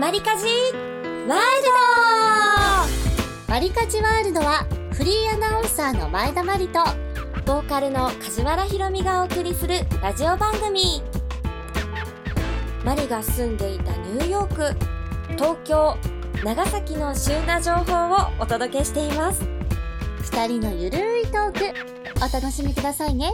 マリカジワールド。マリカジワールドはフリーアナウンサーの前田真理とボーカルの梶原ひろみがお送りするラジオ番組。マリが住んでいたニューヨーク、東京、長崎の旬な情報をお届けしています。2人のゆるいトークお楽しみくださいね。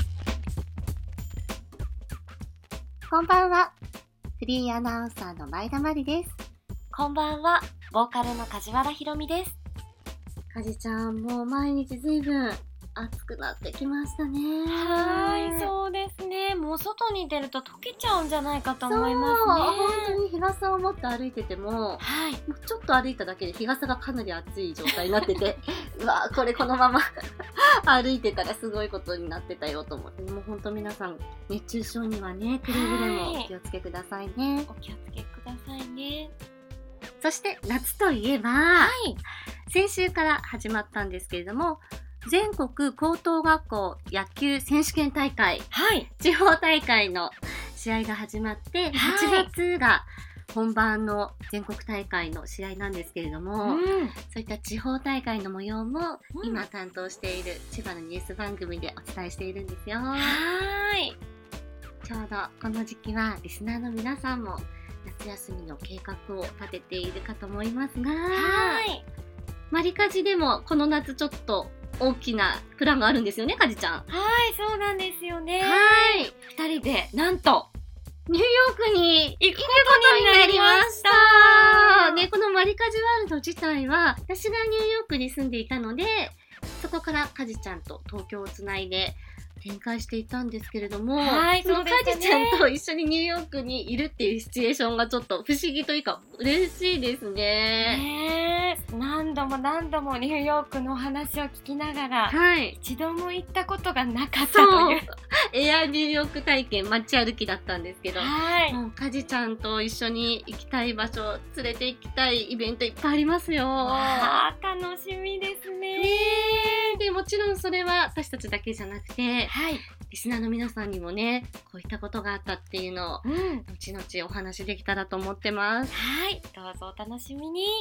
こんばんは、フリーアナウンサーの前田真理です。 こんばんは、ボーカルの梶原ひろみです。 梶ちゃん、もう毎日ずいぶん暑くなってきましたね。 そうですね。もう外に出ると溶けちゃうんじゃないかと思いますね。 本当に日傘を持って歩いてても、もうちょっと歩いただけで日傘がかなり暑い状態になっててうわ、これこのまま歩いてたらすごいことになってたよと思って、もう本当皆さん熱中症にはね、くれぐれもお気をつけくださいね。 お気をつけくださいね。 そして夏といえば、先週から始まったんですけれども、全国高等学校野球選手権大会、地方大会の試合が始まって、8月が本番の全国大会の試合なんですけれども、そういった地方大会の模様も今担当している千葉のニュース番組でお伝えしているんですよ。ちょうどこの時期はリスナーの皆さんも夏休みの計画を立てているかと思いますが、マリカジでもこの夏ちょっと大きなプランがあるんですよね、梶ちゃん。 そうなんですよね。2人でなんとニューヨークに行くことになりました。このマリカジワールド自体は私がニューヨークに住んでいたので、そこから梶ちゃんと東京をつないで展開していたんですけれども、その梶ちゃんと一緒にニューヨークにいるっていうシチュエーションがちょっと不思議というか嬉しいですね。 何度も何度もニューヨークのお話を聞きながら、一度も行ったことがなかったという。 エアニューヨーク体験、街歩きだったんですけど、もう梶ちゃんと一緒に行きたい場所、連れて行きたいイベントいっぱいありますよ。 楽しみですね。 でもちろんそれは私たちだけじゃなくて、リスナーの皆さんにもね、こういったことがあったっていうのを、後々お話できたらと思ってます。 どうぞお楽しみに。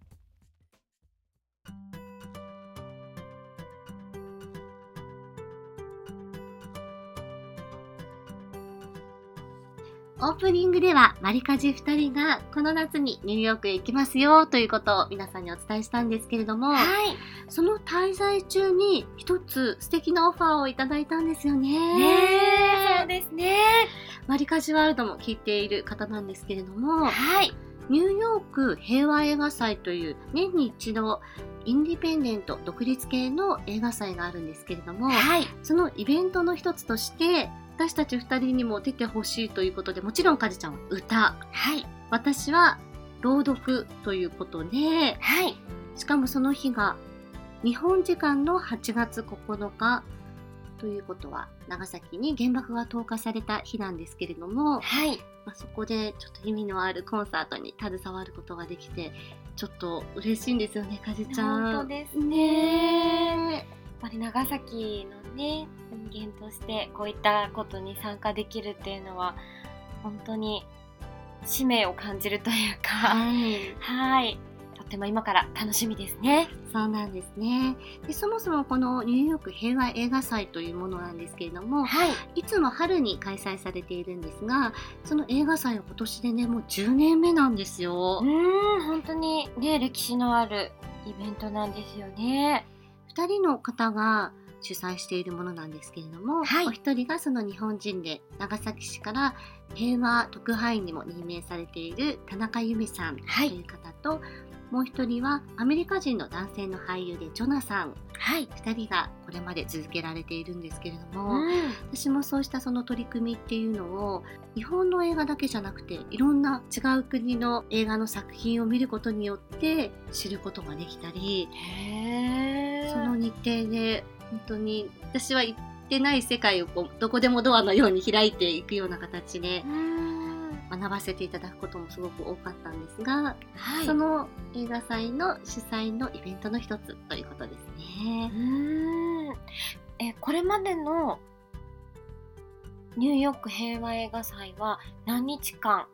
オープニングではマリカジ2人がこの夏にニューヨークへ行きますよということを皆さんにお伝えしたんですけれども、その滞在中に一つ素敵なオファーをいただいたんですよね。 そうですね。 マリカジワールドも聞いている方なんですけれども、ニューヨーク平和映画祭という年に一度インディペンデント独立系の映画祭があるんですけれども、そのイベントの一つとして私たち2人にも出てほしいということで、もちろん梶ちゃんは歌、私は朗読ということで、しかもその日が日本時間の8月9日ということは長崎に原爆が投下された日なんですけれども、そこでちょっと意味のあるコンサートに携わることができて、ちょっと嬉しいんですよね、梶ちゃん。 本当ですね。やっぱり長崎のね、人間としてこういったことに参加できるっていうのは本当に使命を感じるというか、とっても今から楽しみですね。 そうなんですね。で、そもそもこのニューヨーク平和映画祭というものなんですけれども、いつも春に開催されているんですが、その映画祭は今年でね、もう10年目なんですよ。 本当にね、歴史のあるイベントなんですよね。 2人の方が主催しているものなんですけれども、お一人がその日本人で長崎市から平和特派員にも任命されている田中由美さんという方と、もう一人はアメリカ人の男性の俳優でジョナさん、2人がこれまで続けられているんですけれども、私もそうしたその取り組みっていうのを日本の映画だけじゃなくていろんな違う国の映画の作品を見ることによって知ることができたり、その日程で本当に私は行ってない世界をこうどこでもドアのように開いていくような形で学ばせていただくこともすごく多かったんですが、その映画祭の主催のイベントの一つということですね。 これまでのニューヨーク平和映画祭は何日間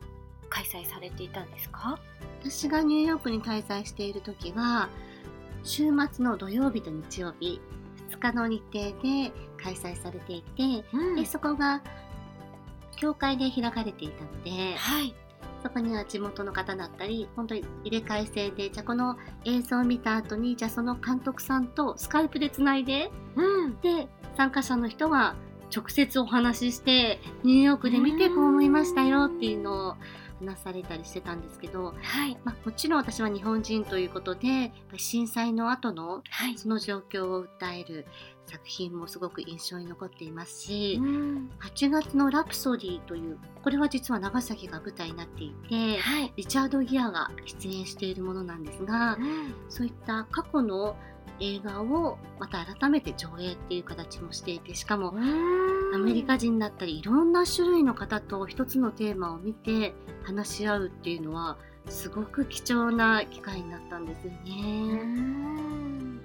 開催されていたんですか？ 私がニューヨークに滞在している時は週末の土曜日と日曜日2日の日程で開催されていて、でそこが教会で開かれていたので、そこには地元の方だったり本当に入れ替え制で、じゃあこの映像を見た後にじゃあその監督さんとスカイプでつないで、で参加者の人は直接お話ししてニューヨークで見てこう思いましたよっていうのを話されたりしてたんですけど、もちろん私は日本人ということで震災の後のその状況を訴える作品もすごく印象に残っていますし、8月のラプソディという、これは実は長崎が舞台になっていて、リチャード・ギアが出演しているものなんですが、そういった過去の映画をまた改めて上映っていう形もしていて、しかもアメリカ人だったりいろんな種類の方と一つのテーマを見て話し合うっていうのはすごく貴重な機会になったんですよね。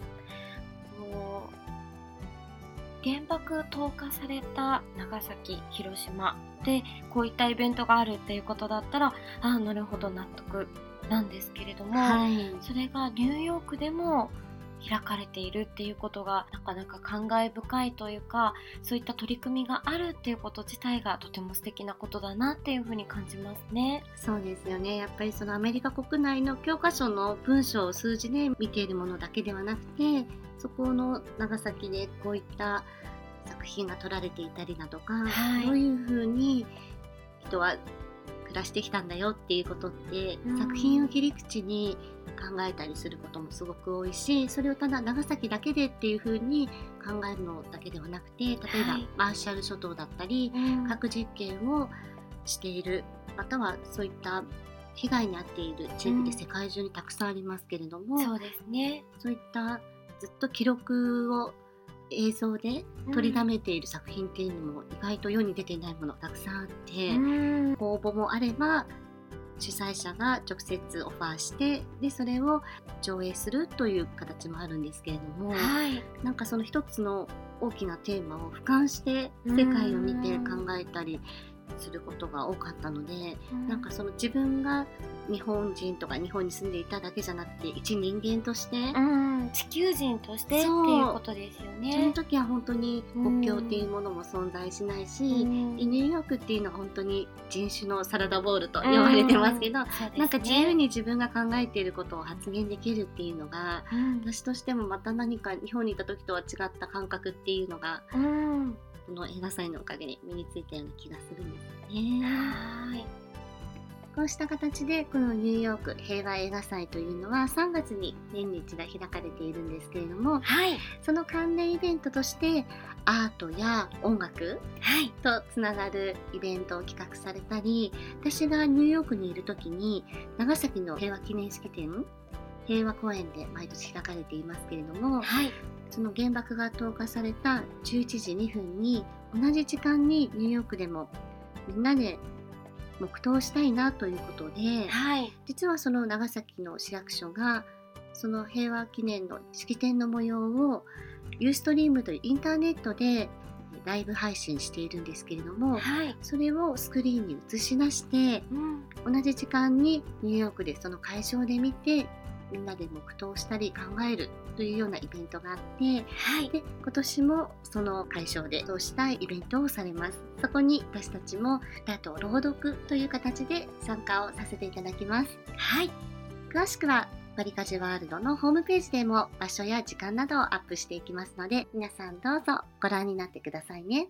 原爆投下された長崎、広島でこういったイベントがあるっていうことだったら、なるほど納得なんですけれども、それがニューヨークでも開かれているっていうことがなかなか感慨深いというか、そういった取り組みがあるっていうこと自体がとても素敵なことだなっていうふうに感じますね。 そうですよね。やっぱりそのアメリカ国内の教科書の文章を数字で見ているものだけではなくて、そこの長崎でこういった作品が撮られていたりだとか、どういうふうに人は暮らしてきたんだよっていうことって、作品を切り口に考えたりすることもすごく多いし、それをただ長崎だけでっていうふうに考えるのだけではなくて、例えばマーシャル諸島だったり、核実験をしている、またはそういった被害に遭っている地域で世界中にたくさんありますけれども、 そうですね。 そういったずっと記録を映像で取りだめている作品っていうのも意外と世に出ていないものたくさんあって、応募もあれば主催者が直接オファーして、でそれを上映するという形もあるんですけれども、なんかその一つの大きなテーマを俯瞰して世界を見て考えたりすることが多かったので、なんかその自分が日本人とか日本に住んでいただけじゃなくて、一人間として、 地球人としてっていうことですよね。 その時は本当に国境っていうものも存在しないし、ニューヨークっていうのは本当に人種のサラダボウルと言われてますけど、なんか自由に自分が考えていることを発言できるっていうのが、私としてもまた何か日本にいた時とは違った感覚っていうのが、この映画祭のおかげで身についたような気がするんですね。こうした形でこのニューヨーク平和映画祭というのは3月に年に一度開かれているんですけれども、その関連イベントとしてアートや音楽とつながるイベントを企画されたり、私がニューヨークにいる時に長崎の平和記念式典、平和公園で毎年開かれていますけれども、その原爆が投下された11時2分に同じ時間にニューヨークでもみんなで黙祷したいなということで、実はその長崎の市役所がその平和記念の式典の模様をユーストリームというインターネットでライブ配信しているんですけれども、それをスクリーンに映し出して、同じ時間にニューヨークでその会場で見てみんなで黙祷したり考えるというようなイベントがあって、で今年もその会場でそうしたイベントをされます。そこに私たちも歌と朗読という形で参加をさせていただきます。詳しくはバリカジワールドのホームページでも場所や時間などをアップしていきますので、皆さんどうぞご覧になってくださいね。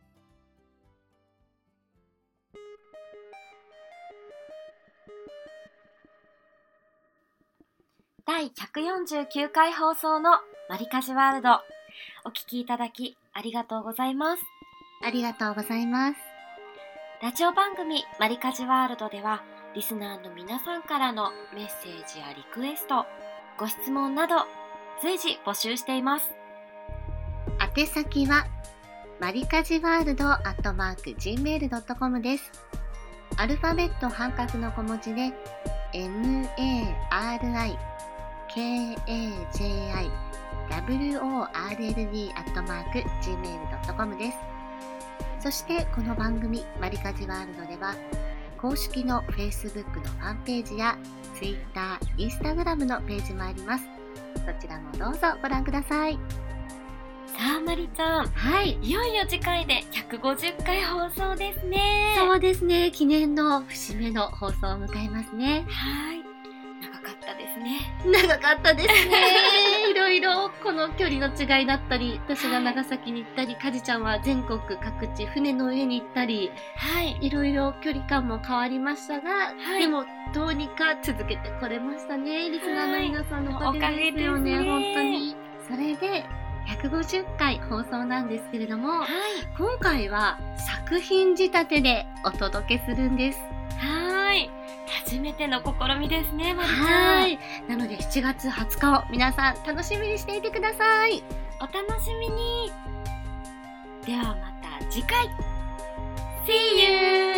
第149回放送のバリカジワールド、お聞きいただきありがとうございます。 ありがとうございます。 ラジオ番組バリカジワールドでは、リスナーの皆さんからのメッセージやリクエスト、ご質問など随時募集しています。 宛先はマリカジワールド@gmail.com です。アルファベット半角の小文字で marikajworld@gmail.com です。そしてこの番組マリカジワールドでは公式の Facebook のファンページや Twitter、Instagram のページもあります。そちらもどうぞご覧ください。 さあまりちゃん、 はい、 いよいよ次回で150回放送ですね。 そうですね、記念の節目の放送を迎えますね。 はい、長かったですね。 長かったですね。いろいろこの距離の違いだったり、私が長崎に行ったり、かじちゃんは全国各地船の上に行ったり、いろいろ距離感も変わりましたが、でもどうにか続けてこれましたね。リスナーの皆さんのおかげですよね、本当に。それで150回放送なんですけれども、今回は作品仕立てでお届けするんです。 初めての試みですね、まりちゃん。 なので7月20日を皆さん楽しみにしていてください。 お楽しみに。ではまた次回。See you!